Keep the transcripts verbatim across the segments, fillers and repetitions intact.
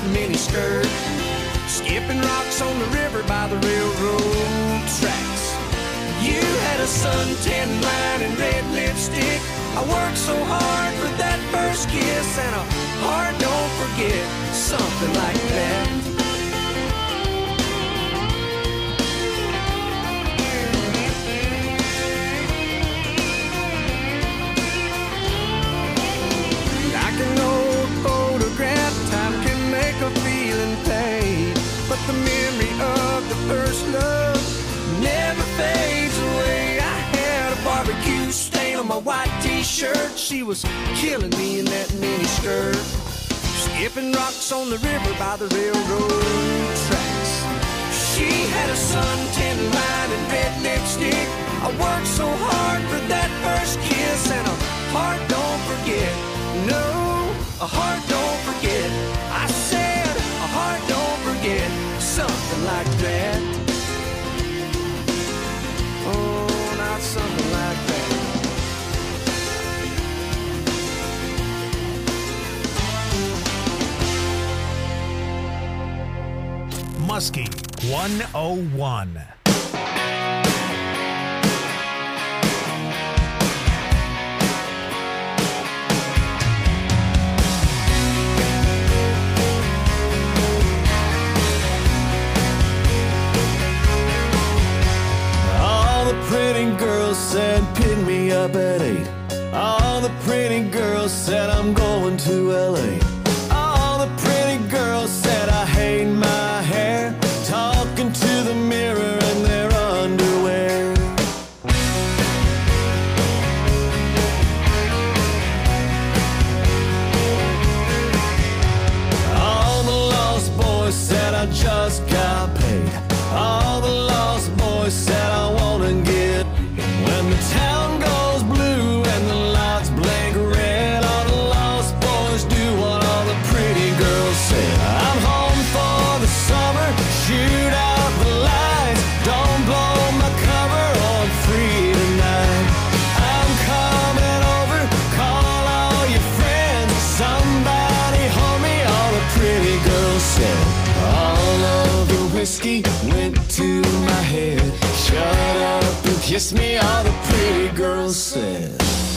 miniskirt, skipping rocks on the river by the railroad tracks. You had a suntan line and red lipstick. I worked so hard for that first kiss, and a heart don't forget, something like that. Like an old photograph, time can make a feeling fade, but the memory of the first love never fades away. I had a barbecue stain on my white t-shirt. She was killing me in that miniskirt, skipping rocks on the river by the railroad tracks. She had a suntan line and red lipstick. I worked so hard for that first kiss, and a heart don't forget. No, a heart don't forget. I said a heart don't forget, something like that. Oh, not something like that. Muskie one oh one. Pretty girls said pick me up at eight. All the pretty girls said I'm going to L A. All the pretty girls said I hate my hair, talking to the mirror in their underwear. All the lost boys said I just got paid. All the lost boys said I wanna get. When the town goes blue and the lights blink red, all the lost boys do what all the pretty girls said. I'm home for the summer, shoot out the lights, don't blow my cover, I'm free tonight. I'm coming over, call all your friends, somebody hold me, all the pretty girls said. All of the whiskey went to my head. Shut up and kiss me, all the pretty girls said.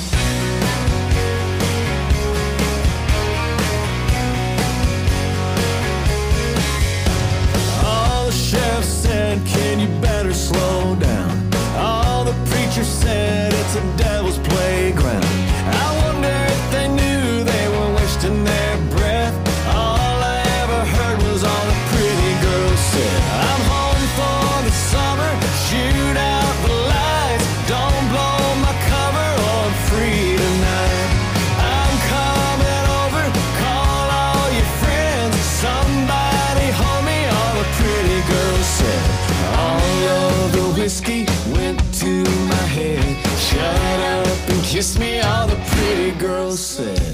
All the sheriff said, can you better slow down? All the preachers said, it's a devil's playground. I wonder if they knew they were wasting their breath. All I ever heard was all the pretty girls said. I'm home for the summer, shoot out the lights, don't blow my cover, I'm free tonight. I'm coming over, call all your friends, somebody hold me, all the pretty girls said. All of the whiskey went to my head. Shut up and kiss me, all the pretty girls said.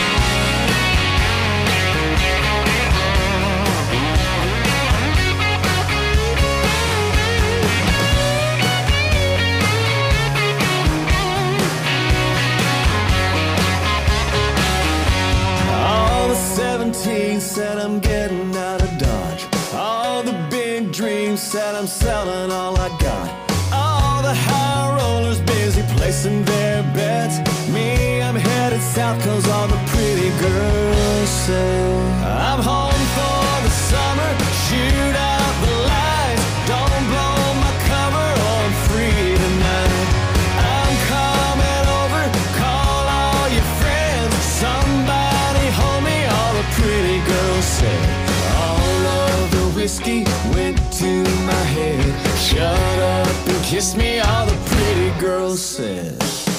seventeen said I'm getting out of Dodge. All the big dreams said I'm selling all I got. All the high rollers busy placing their bets. Me, I'm headed south cause all the pretty girls say. I'm home for the summer, shoot out the lights, don't blow my cover, I'm free tonight. I'm coming over, call all your friends, somebody hold me, all the pretty girls say. All of the whiskey went to my head. Shut up and kiss me, all the pretty girls said.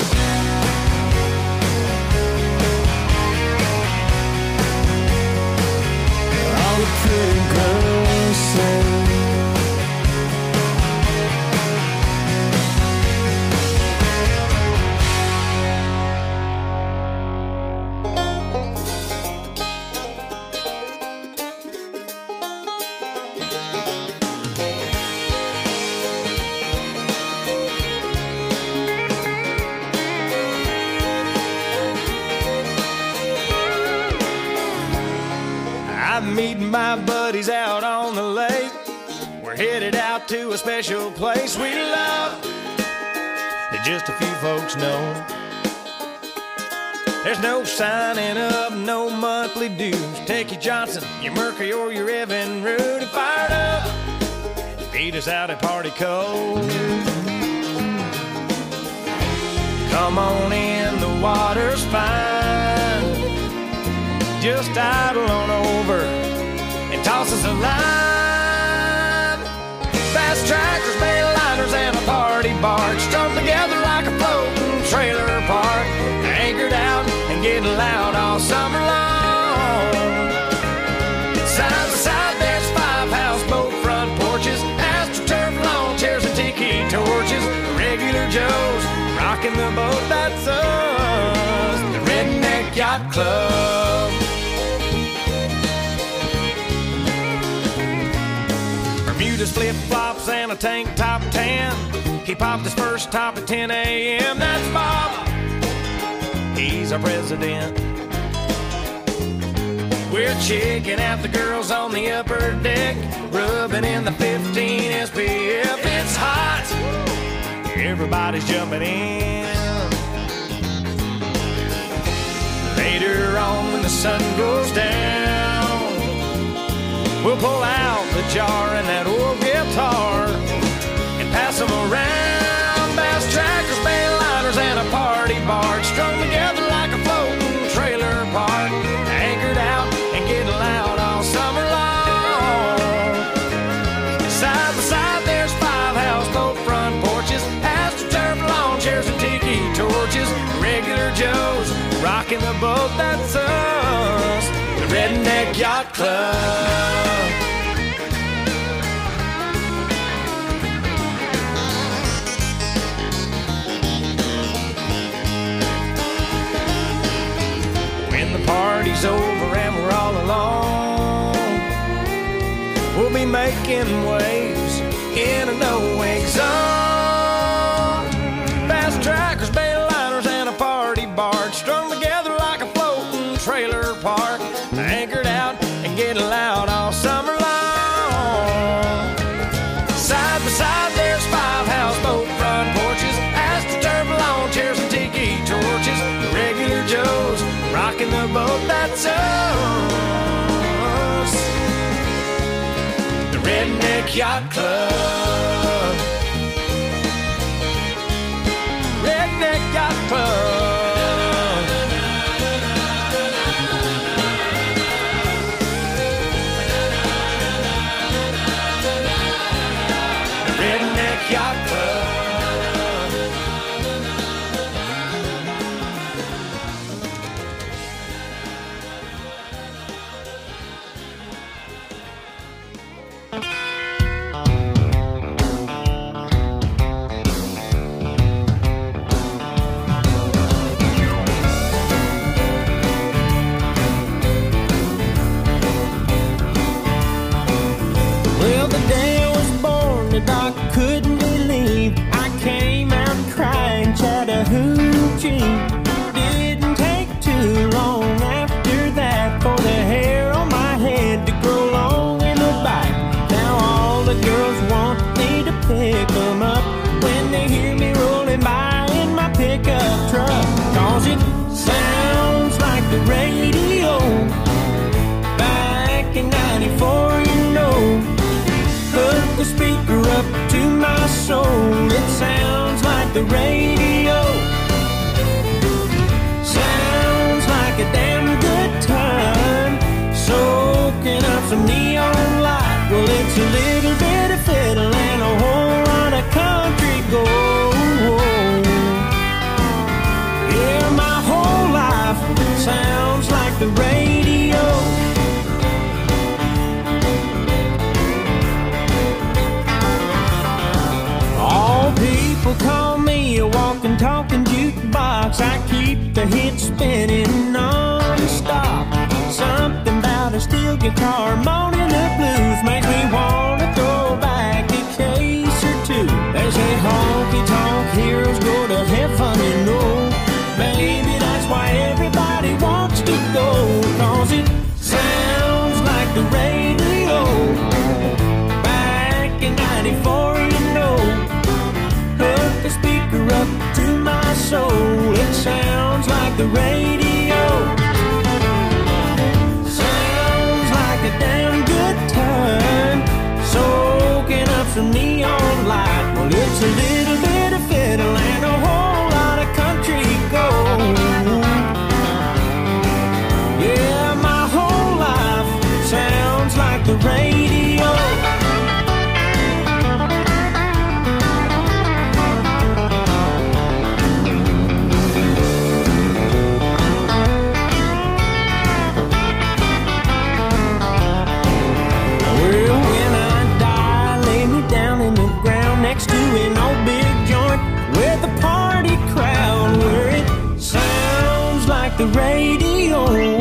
All the pretty girls said. I'm meeting my buddies out on the lake. We're headed out to a special place we love that just a few folks know. There's no signing up, no monthly dues. Take your Johnson, your Mercury, or your Evan Rudy. Fired up, meet us out at Party Cove. Come on in, the water's fine. Just idle on over and toss us a line. Fast tractors, Bayliners, and a party barge strung together like a floating trailer park. Anchored out and getting loud all summer long. Side by side, there's five houseboat front porches, AstroTurf lawn chairs and tiki torches. Regular Joes rocking the boat, that's us, the Redneck Yacht Club. Bermuda's flip-flops and a tank top tan. He popped his first top at ten a.m. That's Bob, he's our president. We're checking out the girls on the upper deck, rubbing in the fifteen S P F. It's hot, everybody's jumping in. Later on when the sun goes down, we'll pull out the jar and that old guitar and pass them around. Bass trackers, Bayliners, and a party barge strung together like a floating trailer park. Anchored out and getting loud all summer long. Side by side, there's five houseboat front porches, AstroTurf lawn chairs and tiki torches. Regular Joes rocking the boat, that's us, the Redneck Yacht Club. When the party's over and we're all alone, we'll be making waves in a no-wake zone. Fast trackers, Bayliners, and a party barge strung together like a floating trailer park. Anchored out and getting loud all summer long. Side by side, there's five houseboat front porches, AstroTurf lawn chairs and tiki torches. The Regular Joes rocking the boat, that's us, the Redneck Yacht Club. Redneck Yacht Club. The Redneck Yacht Club. Well, the day I was born, the doc couldn't believe I came out crying Chattahoochee. Didn't take too long after that for the hair on my head to grow long in the back. Now all the girls want me to pick them up when they hear me rolling by in my pickup truck. Cause it sounds like the radio back in ninety-four, you know. Put the speaker up to my soul, it sounds like the radio. Sounds like a damn good time, soaking up some neon light. Well, it's a little bit of fiddle and a whole lot of country gold. Yeah, my whole life sounds like the radio. All people call me a walking, talking jukebox. I keep the hits spinning non-stop. Something about a steel guitar moaning the blues makes me want to throw back a case or two. They say honky-tonk heroes go to heaven, you know. Maybe that's why everybody wants to go, cause it sounds like soul. It sounds like the radio. Sounds like a damn good time, soaking up some neon light. Well, it's a little bit of fiddle and a whole lot of country gold. Yeah, my whole life sounds like the radio. Well, when I die, lay me down in the ground next to an old big joint with a party crowd, where it sounds like the radio.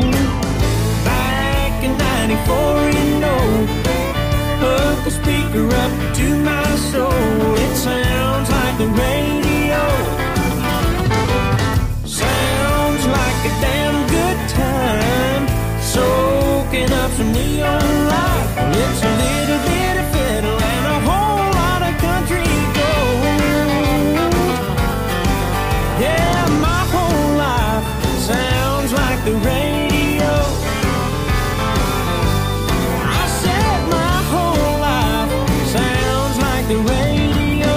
Back in ninety-four, you know, hook the speaker up to my soul. It sounds like the radio. Sounds like a damn good time, soaking up some neon light. It's a little bit of fiddle and a whole lot of country gold. Yeah, my whole life sounds like the radio. I said my whole life sounds like the radio.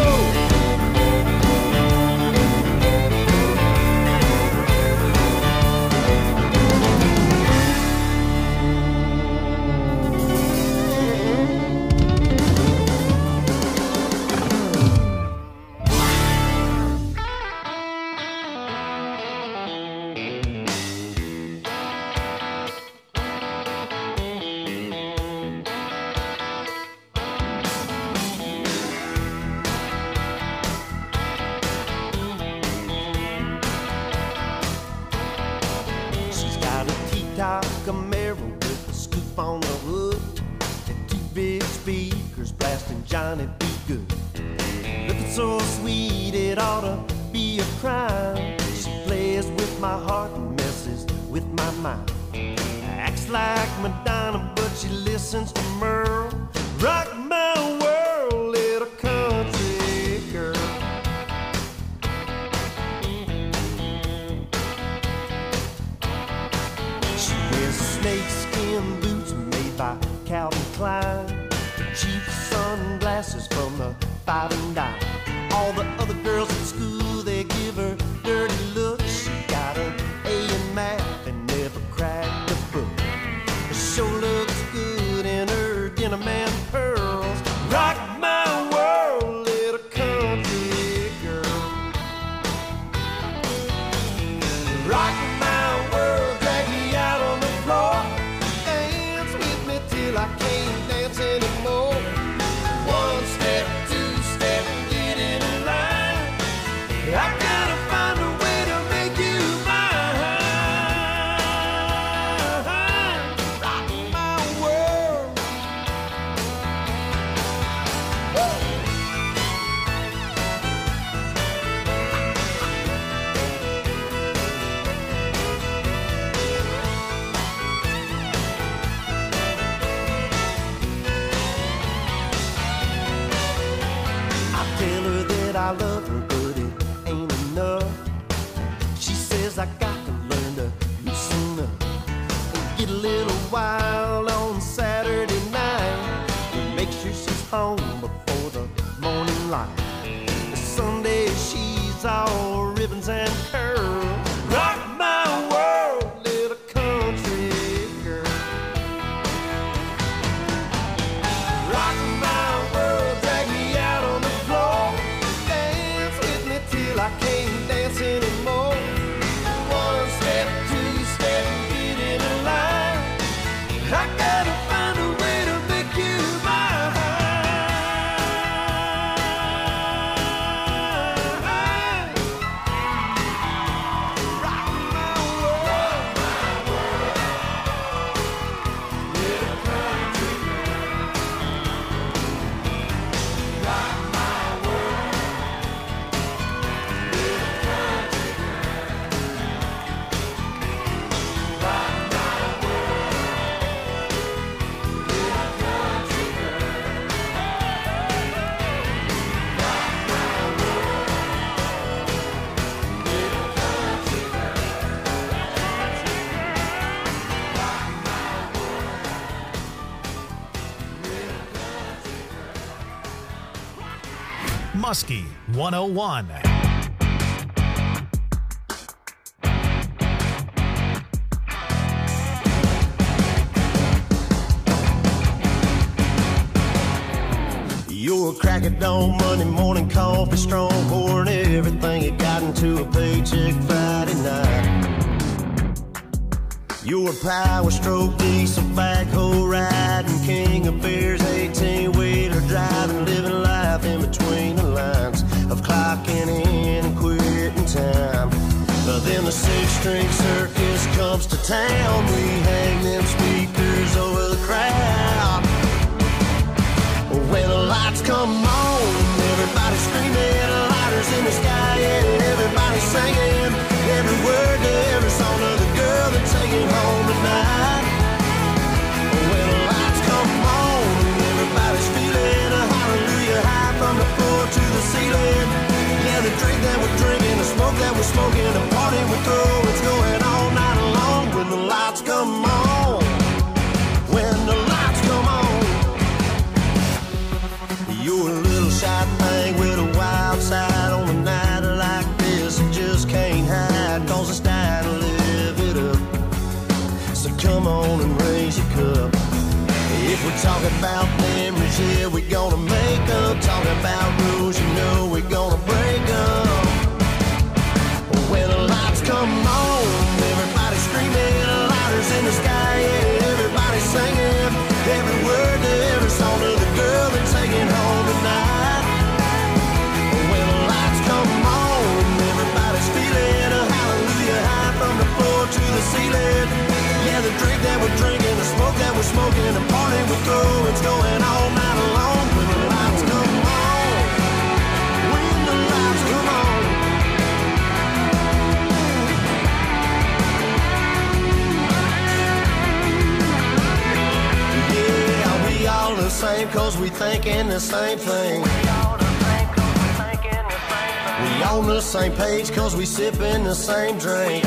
She's got a T-top Camaro with a scoop on the hood and two big speakers blasting Johnny B. Good. Looking so sweet it ought to be a crime. She plays with my heart and messes with my mind. Acts like Madonna, but she listens to Merle. Rock my world, little country girl. She wears snakeskin boots made by Calvin Klein, cheap sunglasses from the Five and Dime. All the other girls at school, they give her dirty looks. She got an A in math and never cracked a book. She sure looks good in her denim and pearls. Rock my world, little country girl. Rock my world, drag me out on the floor. Dance with me till I can't dance anymore. One step, two step, get in line. I gotta find a way to make you mine. Rock my world. Woo! I tell her that I love her, but it ain't enough. She says I got to learn to loosen up and get a little wild on Saturday night and make sure she's home before the morning light. Sunday she's all ribbons and curls. Rock my world, little country girl. Rock my world, drag me out on the floor. Dance with me till I can't dance anymore. One step, two step, get in a line. I gotta find a way to make you mine. Muskie one oh one. You're a crack at dawn, Monday morning coffee, strong, pouring everything you got into a paycheck Friday night. You're a power stroke, diesel backhoe riding, king of beers, eighteen-wheeler driving, living life in between the lines of clocking in and quitting time. But then the six-string circus comes to town, we hang them speakers over the crowd. When the lights come on, everybody's screaming, lighters in the sky, and everybody's singing every word to every song of the girl they're taking home tonight. When the lights come on, everybody's feeling a hallelujah high from the floor to the ceiling. Yeah, the drink that we're drinking, the smoke that we're smoking, the party we're throwing, it's going all night long. When the lights come on, when the lights come on. You're a little shy thing with a wild side on a night like this. You just can't hide, cause it's time to live it up. So come on and raise your cup. If we're talking about memories, yeah, we're gonna make them. Talking about rules, you know we're gonna break them. When the lights come on, everybody's screaming, lighters in the sky, yeah, everybody's singing every word to every song of the girl they're taking home tonight. When the lights come on, everybody's feeling a hallelujah high from the floor to the ceiling. Yeah, the drink that we're drinking, the smoke that we're smoking, the party we're throwing, it's going all night long. When the lights come on, when the lights come on. Yeah, we all the same cause we thinking the same thing. We on the same page cause we sipping the same drink.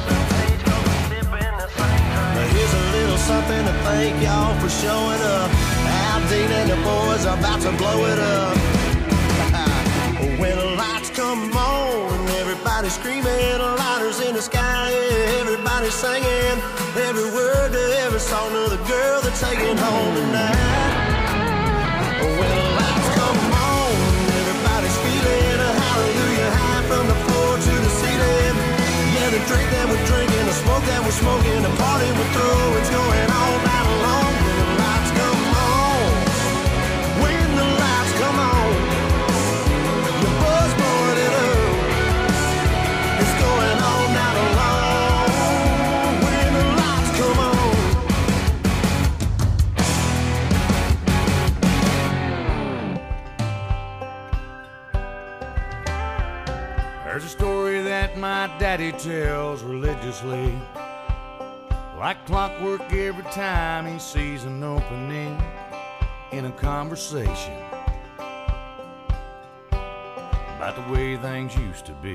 Here's a little something to thank y'all for showing up. Al Dean and the boys are about to blow it up. When the lights come on, everybody's screaming, lighters in the sky, yeah, everybody's singing every word to every song of the girl they're taking home tonight. When the lights come on, everybody's feeling a hallelujah high from the floor to the ceiling. Yeah, the drink that we're drinking, the smoke that we're smoking, the party we're through, it's going all night long. When the lights come on, when the lights come on, your buzz blowing it up, it's going all night long. When the lights come on. There's a story that my daddy tells religiously, like clockwork every time he sees an opening in a conversation about the way things used to be.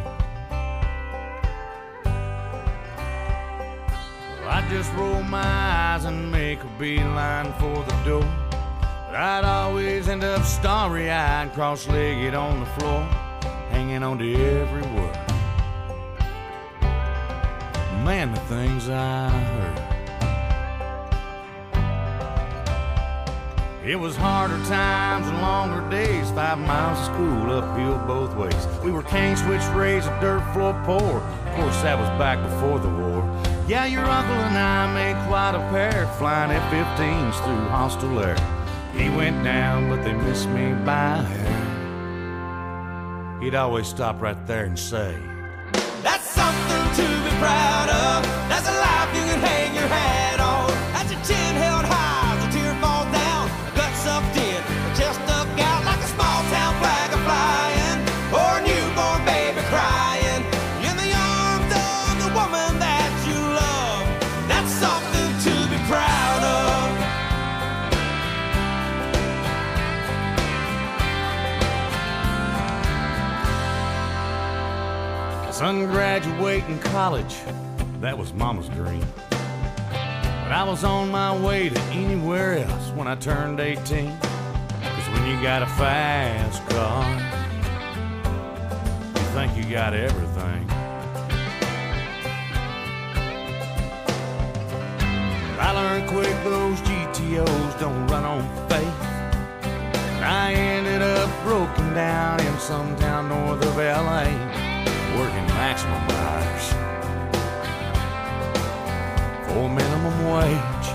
Well, I'd just roll my eyes and make a beeline for the door, but I'd always end up starry-eyed, cross-legged on the floor, hanging on to every word. Man, the things I heard. It was harder times and longer days, five miles of school uphill both ways. We were cane switch raised, a dirt floor poor. Of course, that was back before the war. Yeah, your uncle and I made quite a pair, flying F fifteens through hostile air. He went down, but they missed me by a hair. He'd always stop right there and say, That's something to be proud of. That's a life you can hang your hat on. That's your chin held high as a tear falls down. A gut sucked in, a chest stuck out like a small town flag a flying, or a newborn baby crying in the arms of the woman that you love. That's something to be proud of. Son graduating college, that was mama's dream. But I was on my way to anywhere else when I turned eighteen. Cause when you got a fast car, you think you got everything. I learned quick those G T Os don't run on faith. I ended up broken down in some town north of L A, working maximum hours for minimum wage.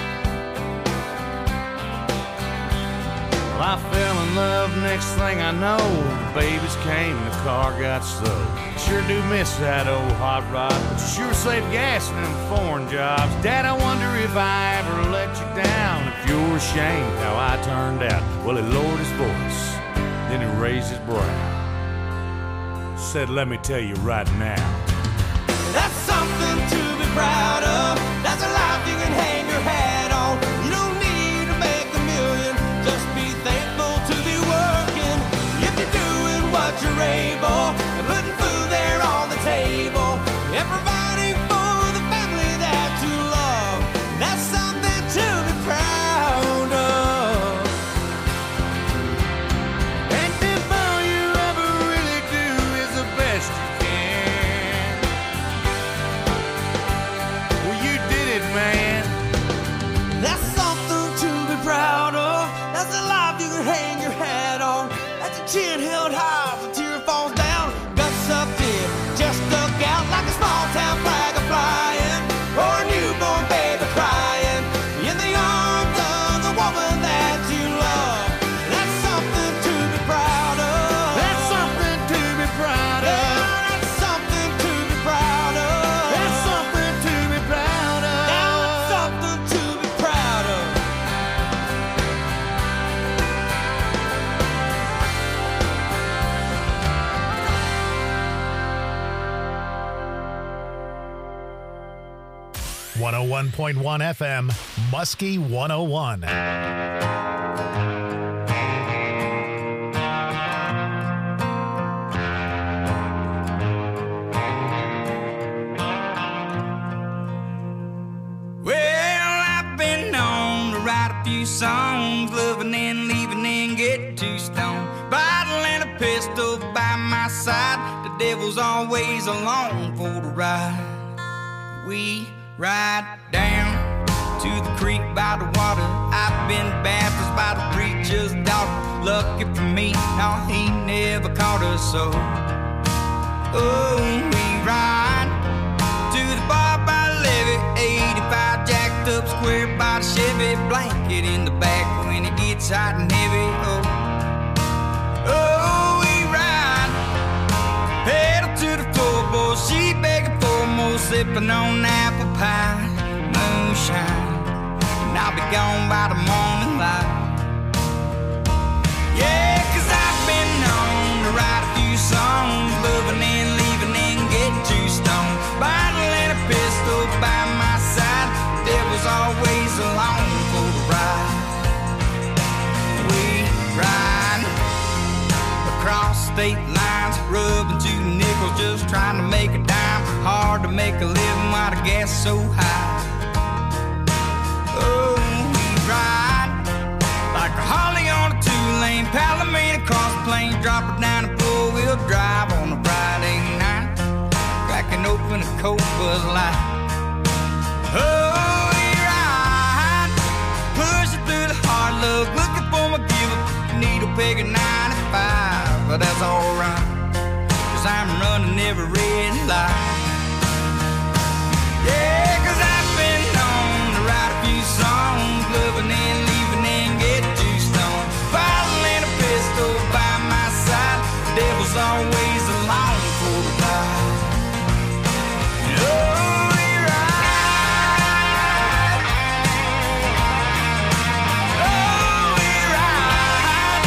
Well, I fell in love, next thing I know, the babies came, the car got stowed. Sure do miss that old hot rod, but you sure save gas in them foreign jobs. Dad, I wonder if I ever let you down, if you're ashamed how I turned out. Well, he lowered his voice, then he raised his brow, said, let me tell you right now, that's something to be proud of. That's a life you can hang your hat on. You don't need to make a million, just be thankful to be working. If you're doing what you're able, and putting food there on the table, and providing for the family that you love, that's something to be proud of. and if all you ever really do is the best you can, well, you did it, man. That's something to be proud of. That's a life you can hang your hat on. That's a chin held high, the tear falls down. Guts up there, just stuck out like a small town flag a flying, or a newborn baby crying in the arms of the woman that you love. That's something to be proud of. That's something to be proud of. Yeah, that's something to be proud of. That's something to be proud of. Now that's something to be proud of. one oh one point one F M, Muskie one oh one. Well, I've been known to write a few songs, loving and leaving and get too stoned. Bottle and a pistol by my side, the devil's always along for the ride. We ride down to the creek by the water. I've been baptized by the preacher's daughter. Lucky for me, no, he never caught us so. Oh, we ride to the bar by the levee, eighty-five jacked up square by the Chevy, blanket in the back when it gets hot and heavy. Oh, oh, we ride, pedal to the floorboard, she begging for more, sipping on apple pie, moonshine, and I'll be gone by the morning light. Yeah, 'cause I've been known to write a few songs, loving and leaving and get too stoned. Bottle and a pistol by my side, devil's always along for the ride. We ride across state lines, rubbing two nickels, just trying to make a dime. Hard to make a living while the gas is so high. Oh, we ride like a Harley on a two-lane Palomino, across the plains, drop it down a four-wheel drive on a Friday night, cracking open a cold Buzz Light. Oh, we ride, pushing through the hard luck, looking for my giver, needle peg at ninety-five, but that's alright, 'cause I'm running every red light. Yeah, 'cause I've been known to write a few songs, loving and leaving and get too stoned. Bottle and a pistol by my side, devil's always along for the ride. Oh, we ride. Oh, we ride.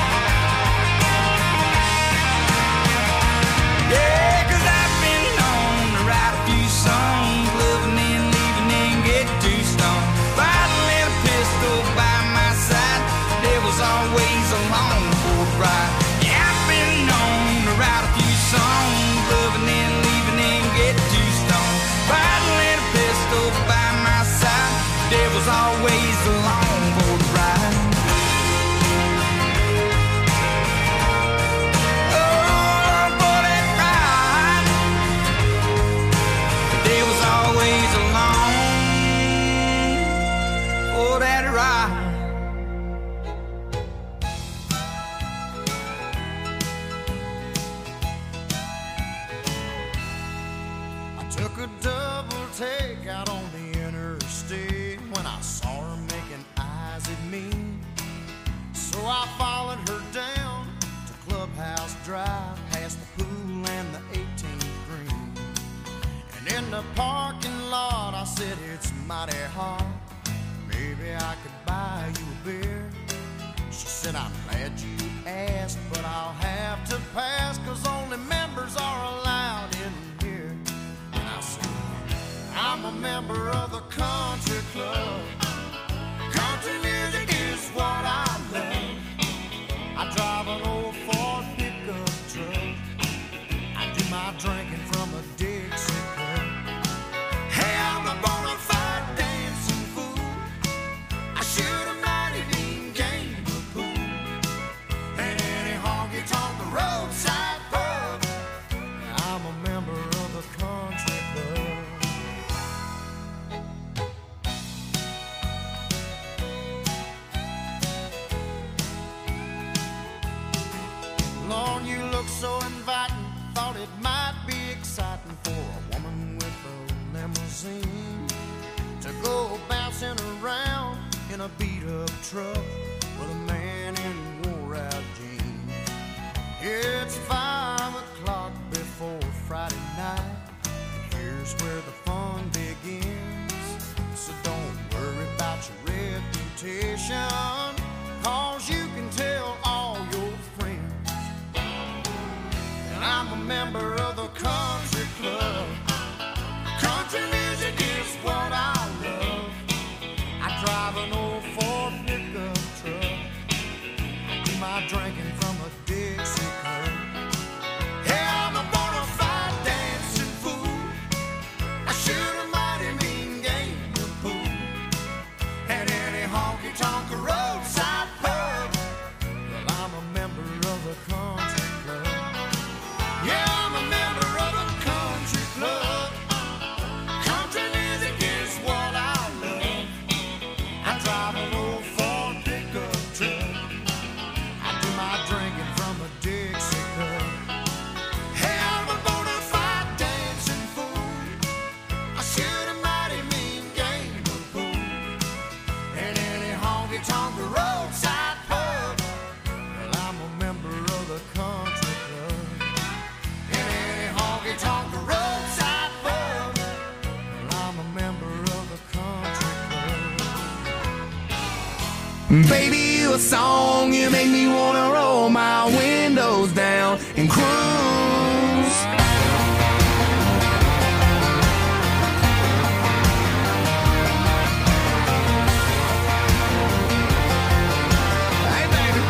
Yeah, 'cause I've been known to write a few songs, loving and leaving and get too stoned. Bottle and a pistol by my side, devil's always along for the ride. Yeah, I've been known to write a few songs, loving and leaving and get too stoned. Bottle and a pistol by my side, devil's always along for the ride. for that ride. Took a double take out on the interstate when I saw her making eyes at me. So I followed her down to Clubhouse Drive, past the pool and the eighteenth green. And in the parking lot I said, it's mighty hot, maybe I could buy you a beer. She said, I'm glad you asked, but I'll have to pass, 'cause only members are allowed in here. I said, I'm a member of the country club. Country music is what I love. I drive an old Ford pickup truck. I do my drinking from a Dixie cup. Hey, I'm a bona fide dancing fool. I shoot a mighty mean game of pool. And any honky-tonk roadside pub. I'm a member of the country club. Lord, you look so inviting. Thought it might be exciting for a woman with a limousine to go bouncing around in a beat-up truck with a man in wore-out jeans. It's five o'clock before Friday night, and here's where the fun begins. So don't worry about your reputation, 'cause you can tell all your friends. And I'm a member of the country club. Country music is what I love. I drive an old Ford pickup truck. I do my drinking from a Dixie cup. Hey, I'm a bona fide dancing fool. I shoot a mighty mean game of pool. At any honky-tonk roadside pub. Well, I'm a member of the country club. Yeah, I'm a member of the country club. Country music is what I love. I drive an old Ford pickup truck. I do my drinking from a Dixie cup. Hey, I'm a bona fide dancing fool. I shoot a mighty mean game of pool. And any honky-tonk roadside pub. Well, I'm a member of the country club. And any honky-tonk roadside pub. Well, I'm a member of the country club. Baby, you a song, you make me wanna roll my windows down and cruise. Hey, baby.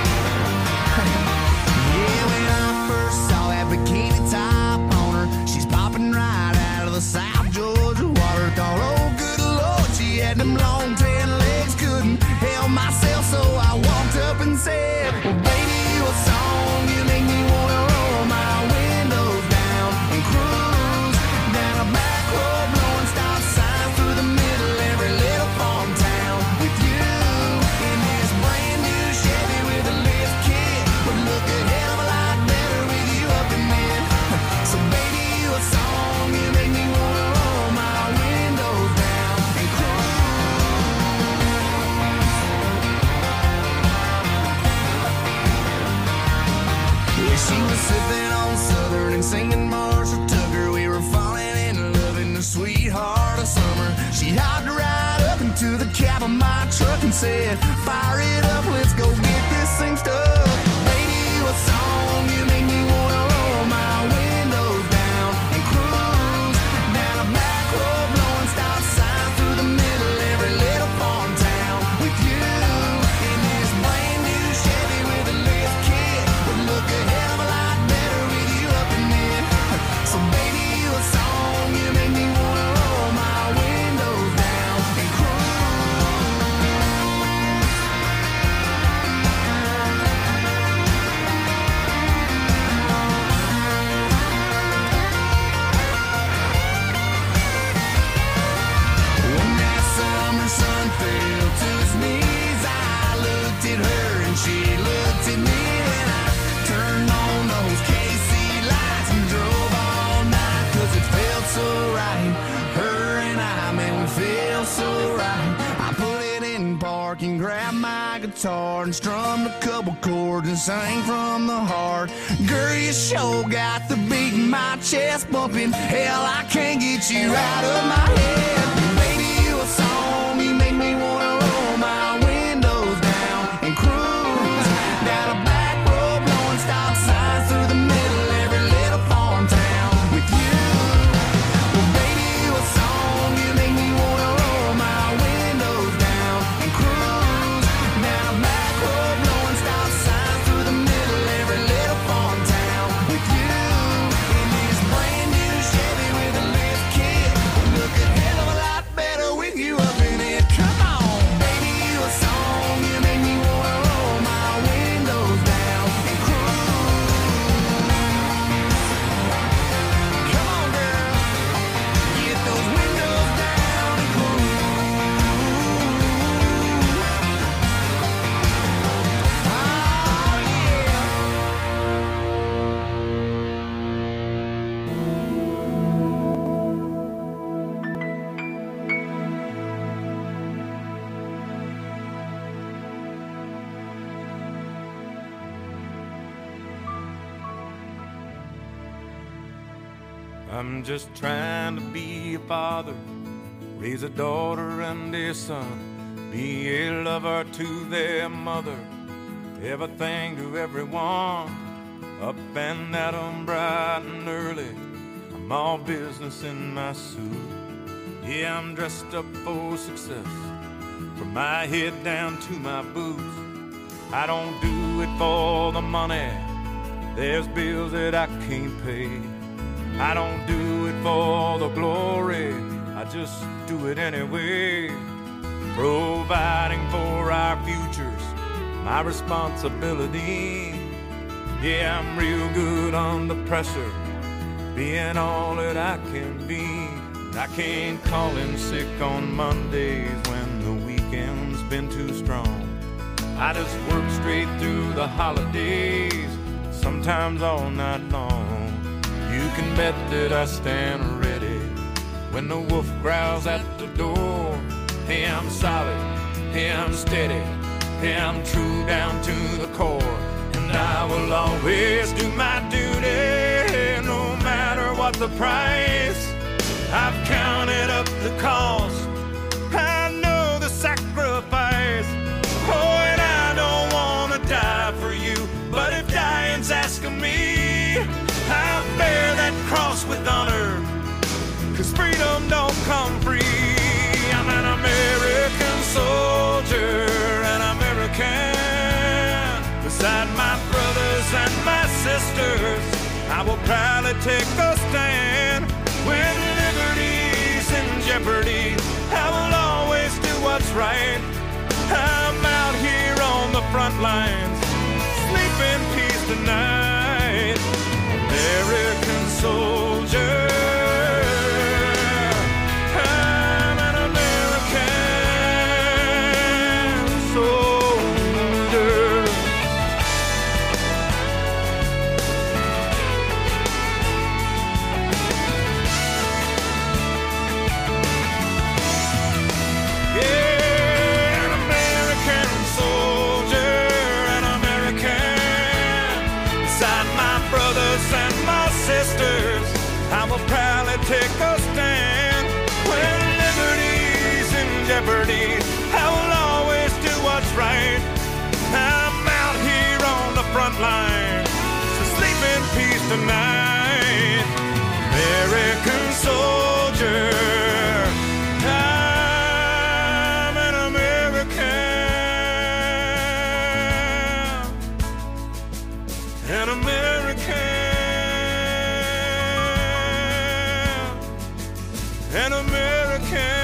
Yeah, when I first saw that bikini top on her, she's popping right out of the South Georgia water. Thought, oh, good Lord, she had them long tan legs, couldn't help myself, so I walked up and said, well, baby, you a song, you make me wanna roll my windows down and cruise down a back road, blowing stop signs through the middle every little farm town with you in this brand new Chevy with a lift kit. Would look a hell of a lot better with you up in it. So baby, you a song, you make me wanna roll my windows down and cruise. Yeah, she was sipping on Southern and singing Marshall Tucker. We were falling in love in the sweetheart of summer. She hopped right up into the cab of my truck and said, fire it up, let's go get this thing stuck. Baby, you a song, you make me wanna roll my windows down and cruise down a back road, blowing stop signs through the middle every little farm town with you in this brand new Chevy with a lift kit. Would look a hell of a lot better with you up in it. So baby, you a song, you make me wanna roll my windows down and cruise. park and grab my guitar and strum a couple chords and sing from the heart. Girl, you sure got the beat in my chest bumping. Hell, I can't get you out of my head. Baby, you a song, you make me wanna roll my windows down and cruise down a back road, blowing stop signs through the middle of every little farm town with you. Well, baby, you a song, you make me wanna roll my windows down and cruise down a back road, blowing stop signs through the middle of every little farm town with you. In this brand new Chevy with a lift kit, look a hell of a lot better with you up in it. Come on, baby, you a song, you make me wanna roll my windows down and cruise. Come on, girl, get those windows down and cruise. Oh, yeah. I'm just trying to be a father, raise a daughter and a son, be a lover to their mother, everything to everyone, up and at 'em bright and early. I'm all business in my suit. Yeah, I'm dressed up for success, from my head down to my boots. I don't do it for the money, there's bills that I can't pay. I don't do it for the glory, I just do it anyway. Providing for our futures, my responsibility. Yeah, I'm real good under pressure, being all that I can be. I can't call in sick on Mondays when the weekend's been too strong. I just work straight through the holidays, sometimes all night long. You can bet that I stand ready when the wolf growls at the door. Hey, I'm solid, hey, I'm steady, hey, I'm true down to the core. And I will always do my duty, no matter what the price. I've counted up the cost, I know the sacrifice. Oh, and I don't wanna die for you, but if dying's asking me, I'll bear that cross with honor, 'cause freedom don't come free. I'm an American soldier, an American. Beside my brothers and my sisters, I will proudly take a stand. When liberty's in jeopardy, I will always do what's right. I'm out here on the front lines, sleep in peace tonight. American soldier, I'm an American soldier. Yeah, an American soldier, an American. Beside my brothers and my sisters, I will proudly take a stand. When liberty's in jeopardy, I will always do what's right. I'm out here on the front line, so sleep in peace tonight. American soldier, I'm an American, an American. An American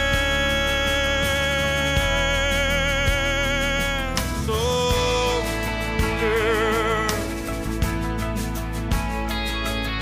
soldier.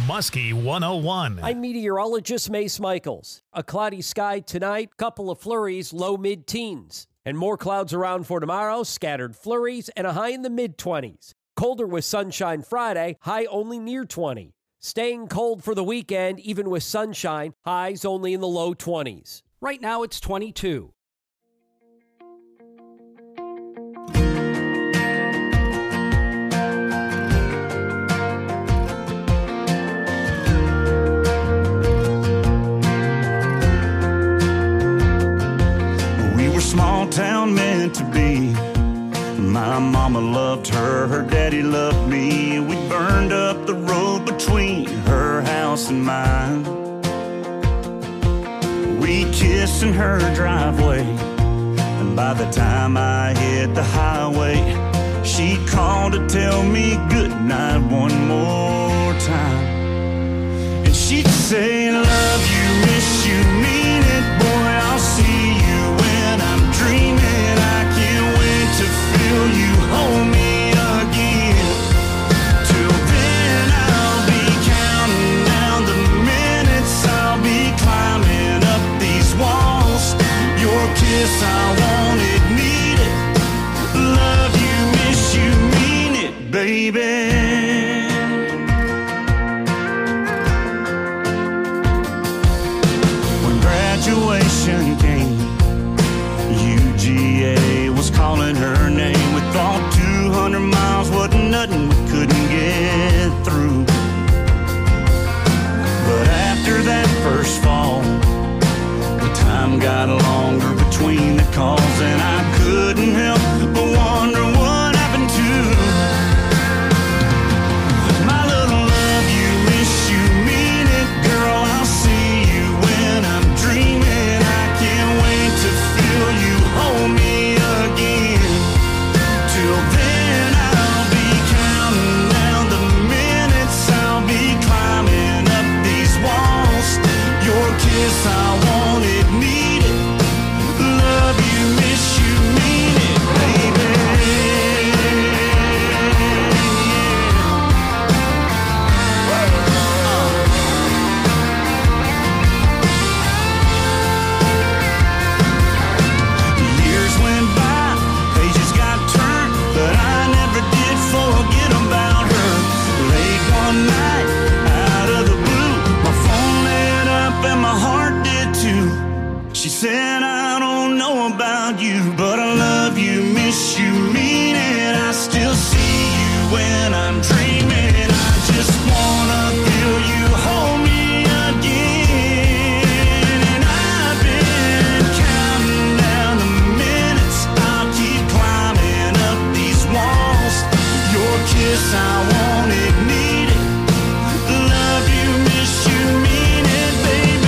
Muskie one oh one. I'm meteorologist Mace Michaels. A cloudy sky tonight, couple of flurries, low mid-teens. And more clouds around for tomorrow, scattered flurries, and a high in the mid-twenties. Colder with sunshine Friday, high only near twenty. Staying cold for the weekend, even with sunshine, highs only in the low twenties. Right now it's twenty-two. Small town meant to be. My mama loved her, her daddy loved me. We burned up the road between her house and mine. We kissed in her driveway, and by the time I hit the highway, she called to tell me goodnight one more time. And she'd say, love you, miss you, mean it, boy, I'll see you when I'm dreaming. I can't wait to feel you hold me again. Till then I'll be counting down the minutes. I'll be climbing up these walls. Your kiss, I want it, need it. Love you, miss you, mean it, baby. Graduation came, U G A was calling her name. We thought two hundred miles wasn't nothing we couldn't get through. But after that first fall, the time got longer between the calls, and I couldn't help but wonder what happened to my little love you, miss you, mean it, girl, I'll see you when I'm dreaming. I can't wait to feel you hold me again. Till then I'll be counting down the minutes. I'll be climbing up these walls. Your kiss, I want it, need it. Love you, miss you, mean it, baby. She said, I don't know about you, but I love you, miss you, mean it. I still see you when I'm dreaming. I just wanna feel you hold me again. And I've been counting down the minutes. I'll keep climbing up these walls. Your kiss, I want it, need it. Love you, miss you, mean it, baby.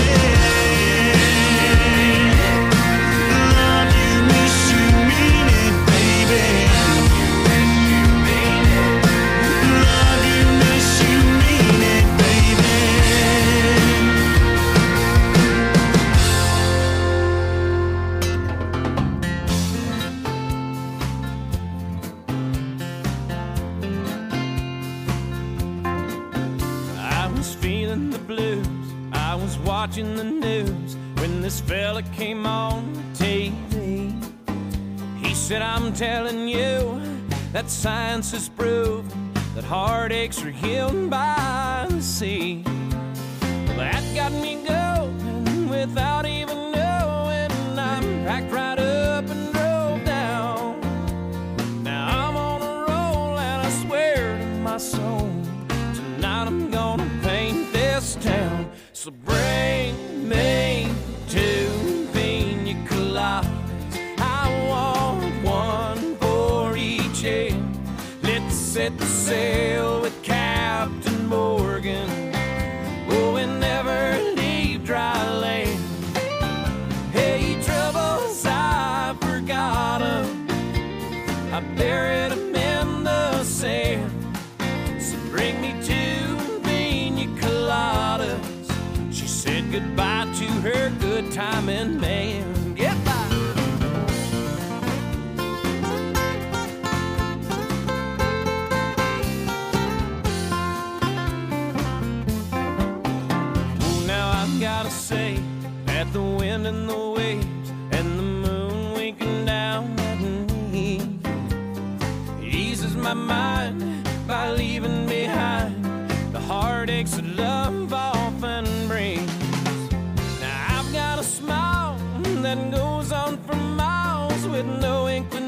Watching the news when this fella came on T V. He said, I'm telling you that science has proven that heartaches are healed by the sea. Well, that got me going without even knowing. I'm packed right up and drove down. Now I'm on a roll and I swear to my soul, tonight I'm gonna paint this town. So bring me two pina coladas. I want one for each head. Let's set the sail with Captain Morgan. Oh, and never leave dry land. Hey, troubles, I forgot 'em. I buried 'em in the sand. So bring me two pina coladas. Said goodbye to her good timing man. Goodbye.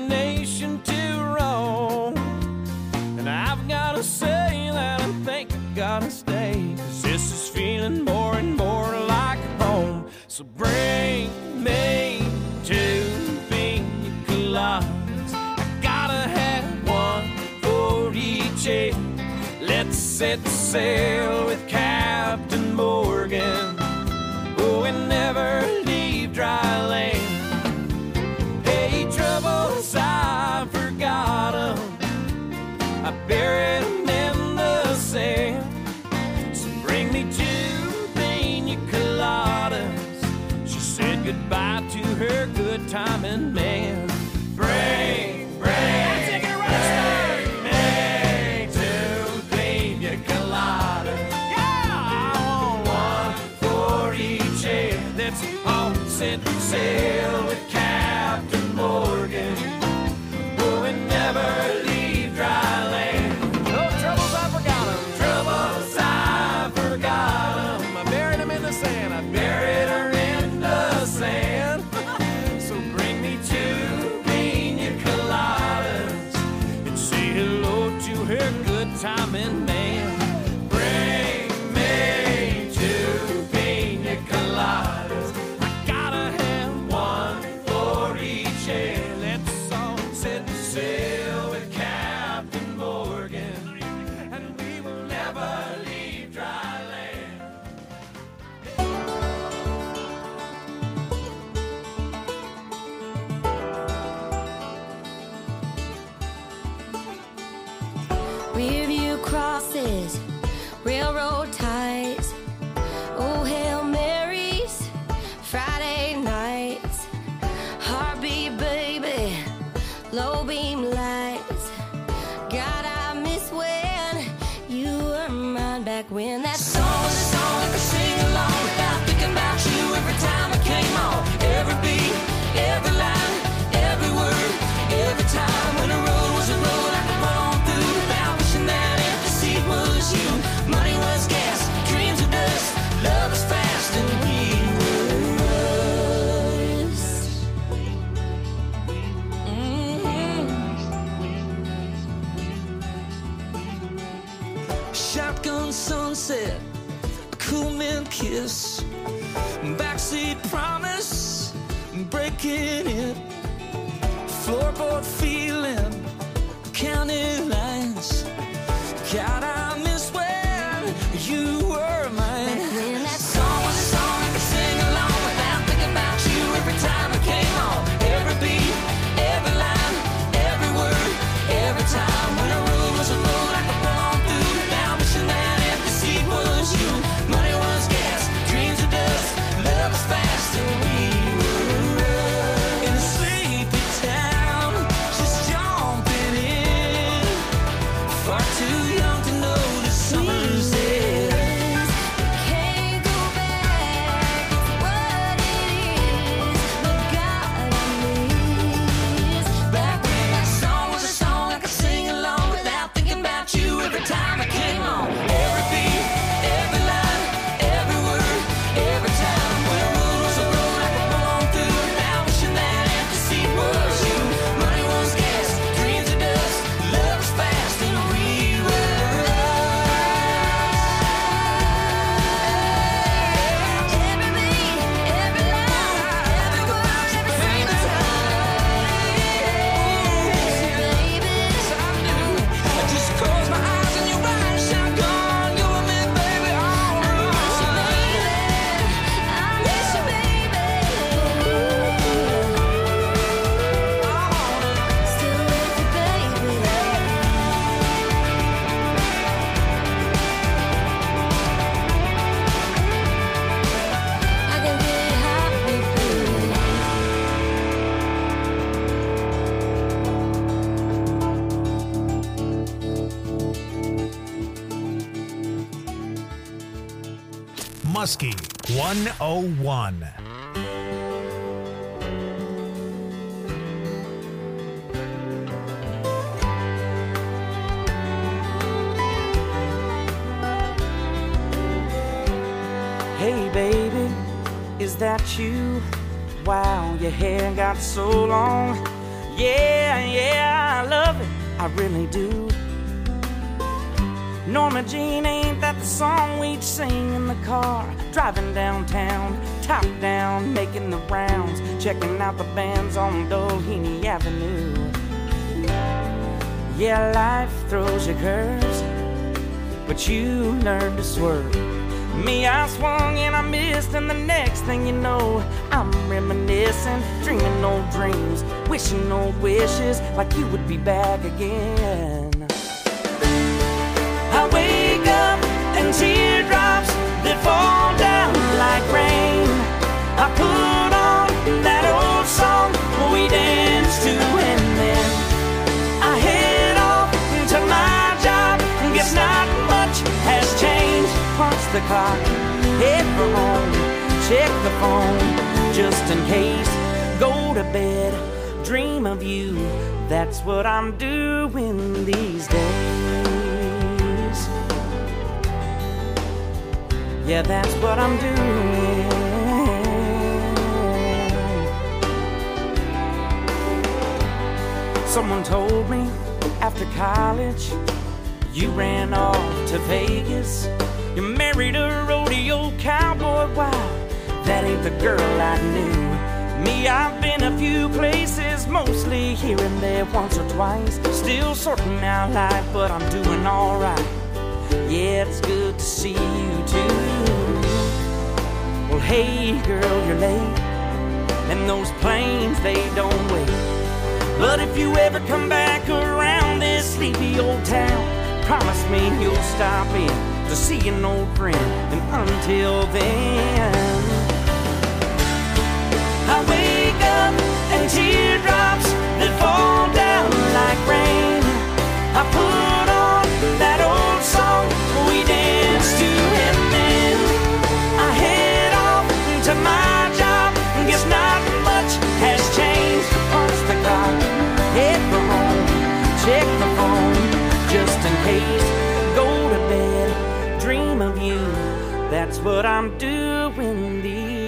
inclination to roam. And I've gotta say that I think I gotta stay, 'cause this is feeling more and more like home. So bring me two pina coladas. I gotta have one for each head. Let's set sail with Captain Morgan. Oh, and never leave dry land. Hey, troubles, I forgot 'em. I buried 'em in the sand. So bring me two pina coladas. She said goodbye to her good timing man. Bring, bring, take it right, bring me two pina coladas. Yeah, I want one for each head. Let's all set sail with Captain Morgan. Oh, and never leave dry land. No troubles, I forgot 'em. Troubles, I forgot 'em. I buried 'em in the sand. I buried her in the sand. So bring me two pina coladas and say hello to her good timing man. Bring me two pina coladas. I gotta have one for each head. Let's all set sail with Captain Morgan, and we will never leave dry land. Rearview crosses, railroad ties, oh Hail Marys, Friday nights, heartbeat baby, low beam lights. God, I miss when you were mine back when that song was a song I could sing along without thinking about you every time I came on. Every beat, every line, every word, every time when a road was a road I could run on through without wishing that empty seat was you. Money was gas, dreams were dust, love was fast, and we were us. Mm-hmm. Shotgun sunset, a cool mint kiss, backseat promise, breaking it, floorboard feeling, county lines. God, I miss when you were mine. Back when that song was a song I could sing along without thinking about you every time I came on. Every beat, every line, every word, every time when a road was a road I could run on through without wishing that empty seat was you. Money was gas, dreams were dust, love was fast, and we were in a sleepy town, just jumping in. Far too young to know the summer's end. Can't go back, it's what it is. But God, I miss back when that song was a song I could sing along without thinking about you every time I came on. Every beat, every line, every word, every time when a road was a road I could run on through without wishing that empty seat was you. Money was gas, dreams were dust, love was fast, and we were every beat, every line, every word, every baby. I just close my eyes and you're riding shotgun, you and me, baby, all right. I miss you, baby. Still with you, baby. I can get happy, baby. Muskie one oh one. Hey baby, is that you? Wow, your hair got so long. Yeah, I really do. Norma Jean, ain't that the song we'd sing in the car? Driving downtown, top down, making the rounds, checking out the bands on Doheny Avenue. Yeah, life throws you curves, but you learn to swerve. Me, I swung and I missed, and the next thing you know, I'm reminiscing, dreaming old dreams, wishing old wishes, like you would be back again. I wake up and teardrops that fall down like rain. I put on that old song we danced to, and then I head off to my job. Guess not much has changed. Punch the clock, head for home, check the phone, just in case. Go to bed, dream of you. That's what I'm doing these days. Yeah, that's what I'm doing. Someone told me after college you ran off to Vegas. You married a rodeo cowboy. Wow, that ain't the girl I knew. Me, I've been a few places, mostly here and there, once or twice. Still sorting out life, but I'm doing alright. Yeah, it's good to see you too. Well, hey girl, you're late, and those planes, they don't wait. But if you ever come back around this sleepy old town, promise me you'll stop in to see an old friend. And until then, I wake up and teardrops that fall down like rain. I put on that old song we danced to, and then I head off to my job. Guess not much has changed. Punch the clock, head for home, check the phone, just in case. Go to bed, dream of you. That's what I'm doing these.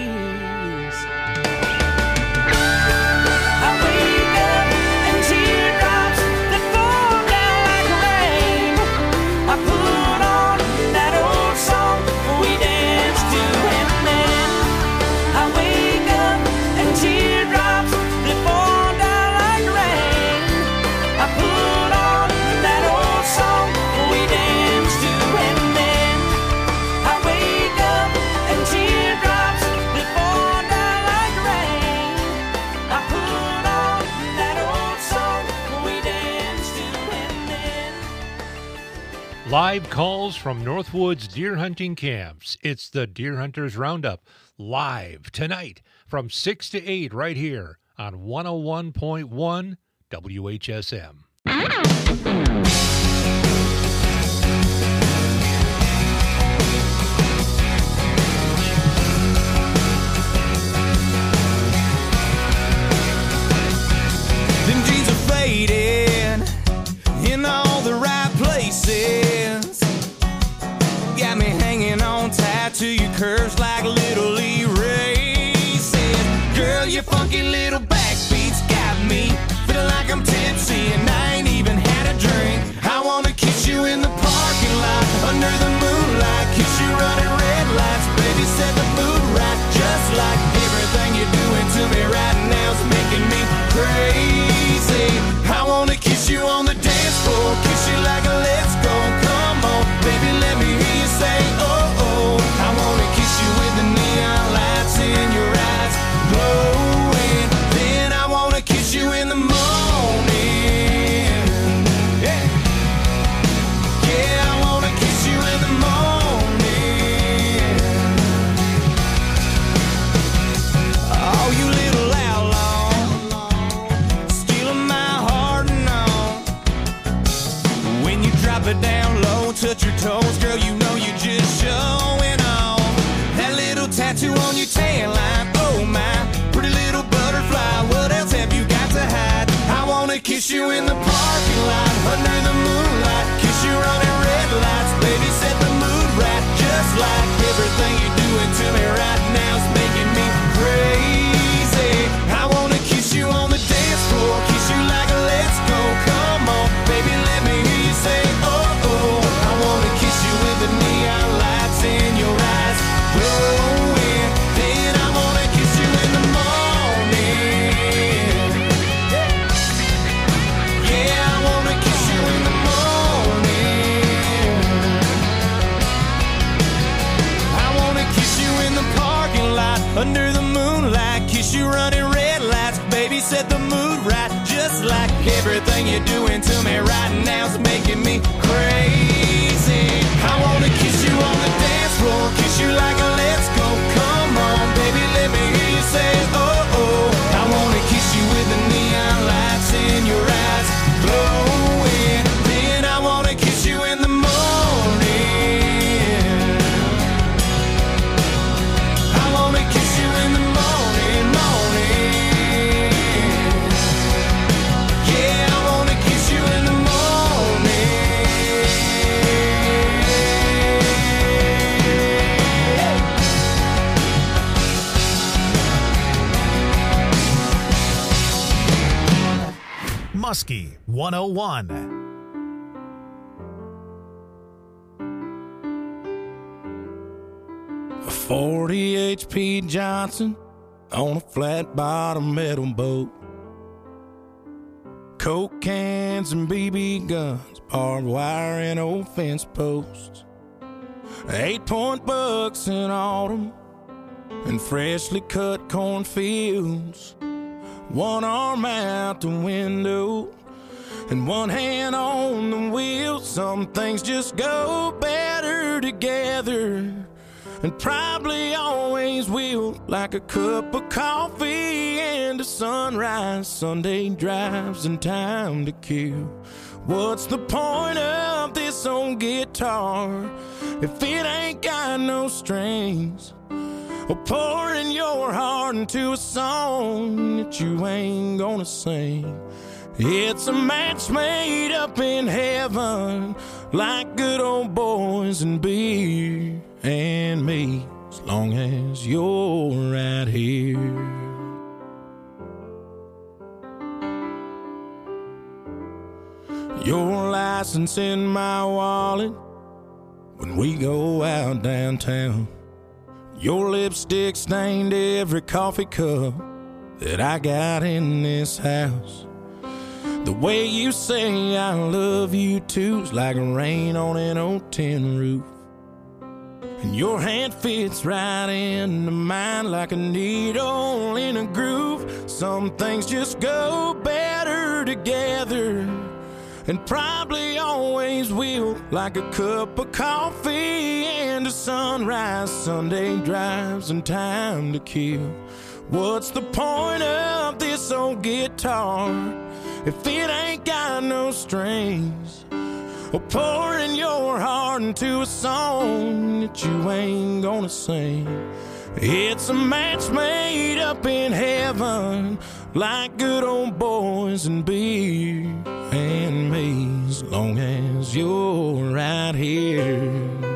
I wake up and teardrops that fall down like rain. I put on that old song we danced to, and then I wake up and teardrops that fall down like rain. I put on that old song we danced to, and then I wake up and teardrops that fall down like rain. I put on that old song we danced to, and then Live calls from Northwood's deer hunting camps. It's the Deer Hunters Roundup, live tonight from six to eight right here on one oh one point one W H S M. Them jeans are faded in all the right places. Got me hanging on tight to your curves like little Lee races. Girl, your funky little backbeats got me feeling like I'm tipsy and I ain't even had a drink. I wanna kiss you in the parking lot under the moonlight, kiss you running red lights, baby, set the mood right. Just like everything you're doing to me right now's making me crazy. I wanna kiss you on the dance floor, kiss you like a let's go. Come on, baby, let me hear you say oh oh. I wanna kiss you with the neon lights in your eyes glowing. Then I wanna kiss you in the morning. Yeah, yeah, I wanna kiss you in the morning. Oh, you little outlaw, stealing my heart and all. When you drop it down low, touch your toes, girl, you know you just showing off. That little tattoo on your tan line, oh my, pretty little butterfly, what else have you got to hide? I wanna kiss you in the parking lot, under the moonlight, kiss you running red lights, baby, set the mood right. Just like everything you're doing to me right now's making me crazy. I wanna kiss you on the dance floor, kiss you like a let's go. Come on, Everything you're doing to me right now's making me crazy. I wanna kiss you on the dance floor, kiss you like a let's go. Come on, baby, let me hear you say oh oh. I wanna kiss you with the neon lights in your eyes glowing. Then I wanna kiss you in the morning. I wanna kiss you in the morning, morning. Yeah, I wanna kiss you in the morning. Muskie one oh one. A forty H P Johnson on a flat bottom metal boat. Coke cans and B B guns, barbed wire and old fence posts. Eight point bucks in autumn and freshly cut cornfields. One arm out the window and one hand on the wheel. Some things just go better together, and probably always will. Like a cup of coffee and a sunrise, Sunday drives and time to kill. What's the point of this old guitar if it ain't got no strings? Or pouring your heart into a song that you ain't gonna sing. It's a match made up in heaven, like good old boys and beer and me, as long as you're right here. Your license in my wallet when we go out downtown. Your lipstick stained every coffee cup that I got in this house. The way you say I love you too's like rain on an old tin roof. And your hand fits right into mine like a needle in a groove. Some things just go better together, and probably always will. Like a cup of coffee and a sunrise, Sunday drives and time to kill. What's the point of this old guitar if it ain't got no strings? Or pouring your heart into a song that you ain't gonna sing. It's a match made up in heaven, like good old boys and beer and me, as long as you're right here.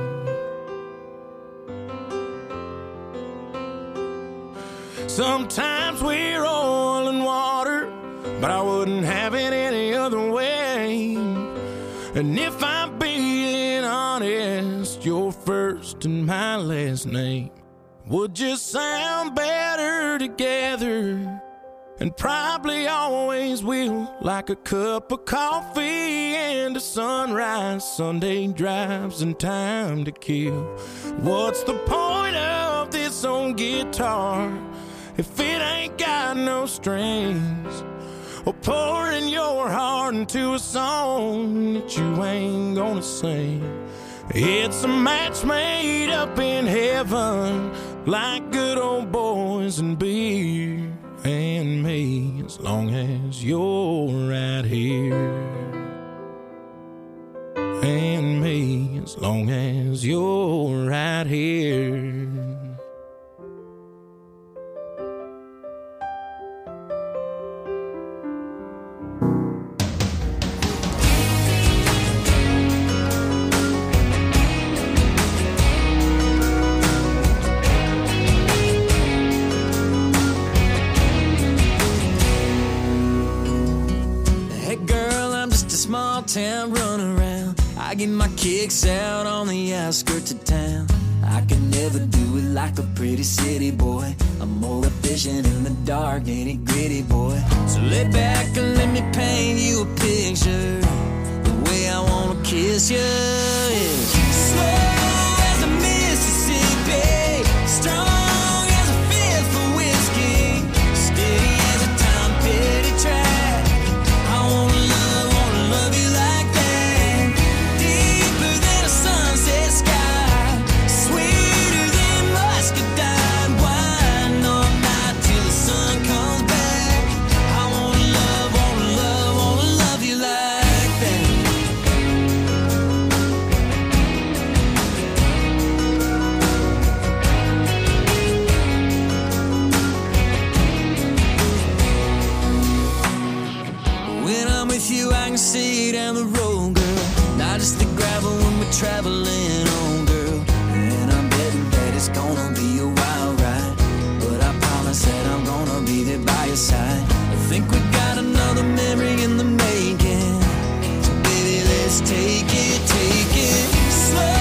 Sometimes we're oil and water, but I wouldn't have it any other way. And if I'm being honest, your first and my last name would just sound better together, and probably always will. Like a cup of coffee and a sunrise, Sunday drives and time to kill. What's the point of this old guitar if it ain't got no strings? Or pouring your heart into a song that you ain't gonna sing. It's a match made up in heaven, like good old boys and beer and me, as long as you're right here. And me, as long as you're right here. Town run around, I get my kicks out on the outskirts of town. I can never do it like a pretty city boy. I'm more efficient in the dark, ain't it gritty, boy? So lay back and let me paint you a picture, the way I wanna kiss you. Yeah. Slow as the Mississippi, strong as a fifth of whiskey, steady as a Tom Petty track. I wanna When I'm with you, I can see down the road, girl. Not just the gravel when we're traveling on, girl. And I'm betting that it's gonna be a wild ride, but I promise that I'm gonna be there by your side. I think we got another memory in the making, so baby, let's take it, take it slow.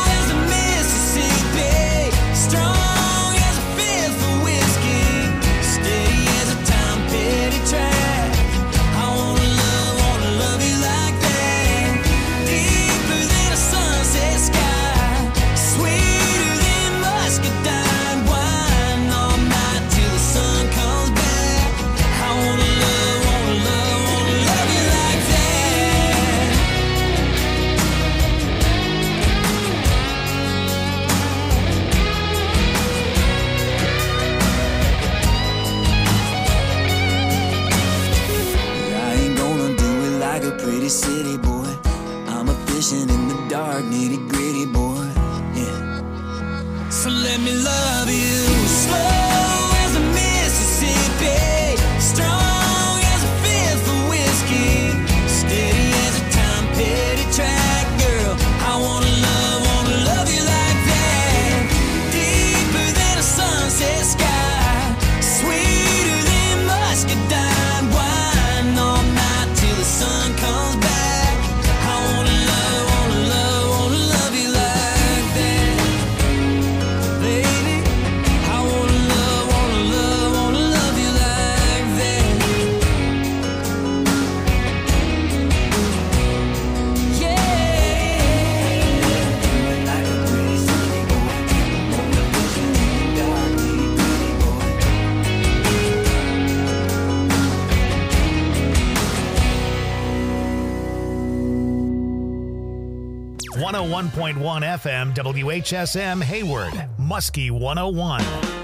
City boy, I'm a fishing in the dark, nitty gritty boy, yeah. So let me love you slow as a Mississippi, strong as a fifth of whiskey, steady as a time petty track, girl. I wanna love, wanna love you like that, deeper than a sunset sky, sweeter than muscadine wine, all night till the sun comes back. one oh one point one F M W H S M Hayward, Muskie one oh one.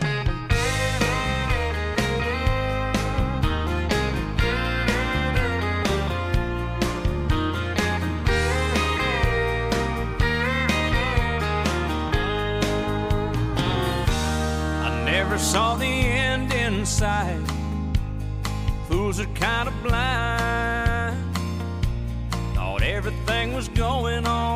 I never saw the end in sight. Fools are kind of blind. Thought everything was going on